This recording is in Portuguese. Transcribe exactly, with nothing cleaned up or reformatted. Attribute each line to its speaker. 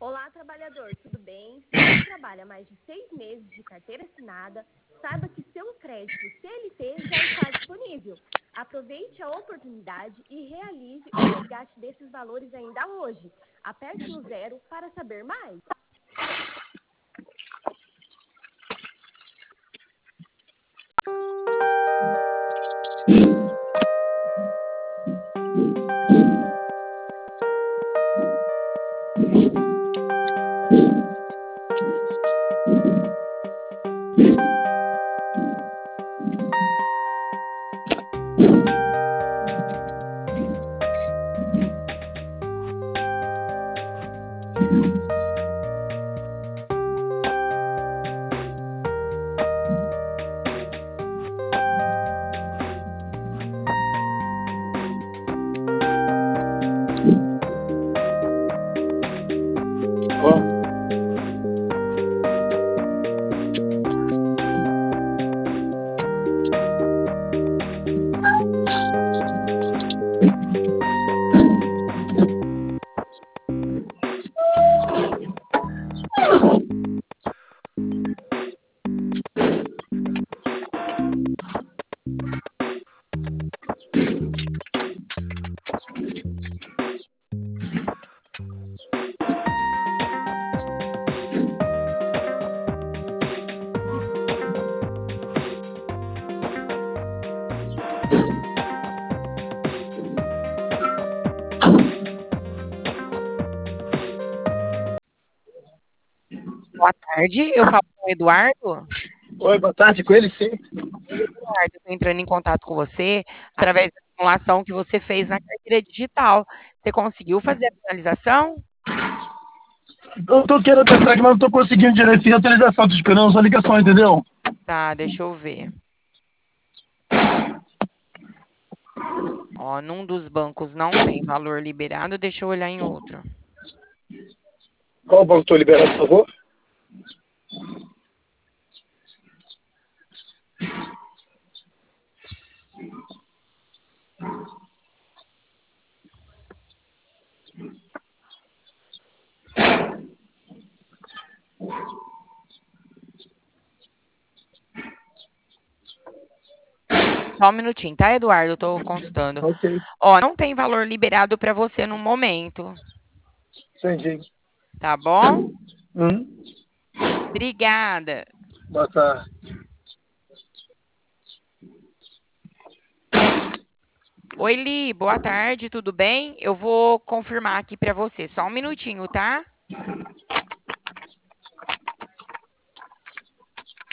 Speaker 1: Olá, trabalhador, tudo bem? Se você trabalha mais de seis meses de carteira assinada, saiba que seu crédito C L T já está disponível. Aproveite a oportunidade e realize o resgate desses valores ainda hoje. Aperte no zero para saber mais.
Speaker 2: Boa tarde, eu falo com o Eduardo.
Speaker 3: Oi, boa tarde, com ele sim.
Speaker 2: Eduardo, eu estou entrando em contato com você através da simulação que você fez na carteira digital. Você conseguiu fazer a finalização?
Speaker 3: Eu tô querendo testar aqui, mas não tô conseguindo direito. Fiz a atualização, tô esperando a sua ligação, entendeu?
Speaker 2: Tá, deixa eu ver. Ó, num dos bancos não tem valor liberado, deixa eu olhar em outro.
Speaker 3: Qual banco tô liberado, por favor?
Speaker 2: Só um minutinho, tá, Eduardo? Eu tô consultando.
Speaker 3: Ok,
Speaker 2: Ó, não tem valor liberado para você no momento,
Speaker 3: entendi.
Speaker 2: tá bom?
Speaker 3: Hum,
Speaker 2: Obrigada.
Speaker 3: boa tarde.
Speaker 2: Oi, Li, boa tarde, tudo bem? Eu vou confirmar aqui para você, só um minutinho, tá?